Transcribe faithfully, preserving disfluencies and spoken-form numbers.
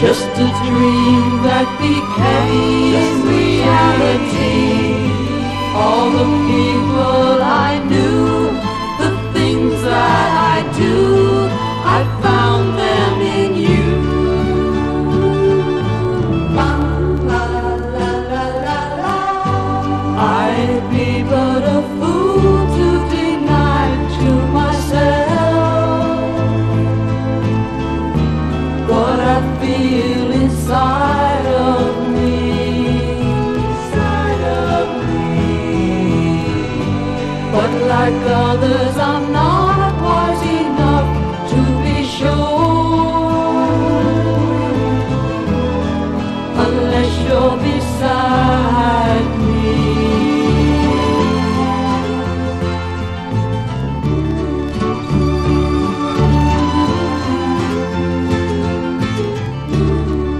Just a dream that became reality. All the people I knew, the things that I do, I found them in you. La, la, la, la, la, la. I'd be but a fool to deny to myself what I feel inside of me, inside of me. But like others, I'm